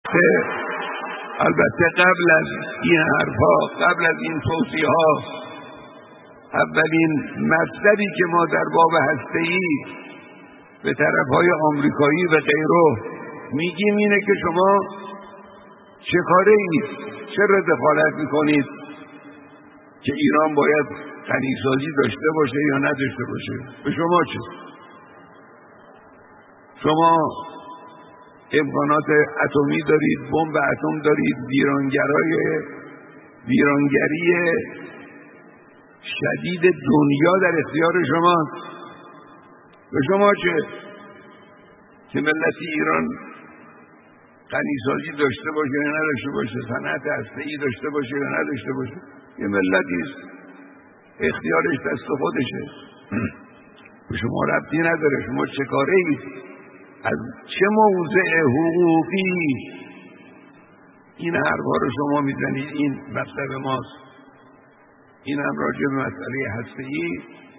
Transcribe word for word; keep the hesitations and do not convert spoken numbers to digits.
البته البته قبل از این حرفا، قبل از این توصیه ها، اولین مطلبی که ما در باب هسته‌ای به طرفهای آمریکایی و غیره میگیم اینه که شما چه کاره اید؟ چرا دخالت میکنید که ایران باید غنیسازی داشته باشه یا نداشته باشه؟ به شما چه؟ شما امکانات اتمی دارید، بمب اتم دارید، ویرانگرای ویرانگری شدید دنیا در اختیار شماست. به شما چه که ملت ایران غنیسازی داشته باشه یا نداشته باشه، صنعت هسته‌ای داشته باشه یا نداشته باشه؟ یه ملتی است، اختیارش دست خودشه، به شما ربطی نداره. شما چه کاره اید؟ از چه موضع حقوقی این حرفا رو شما میزنید؟ این مطلب ماست. این هم راجع به مسئله هسته‌ای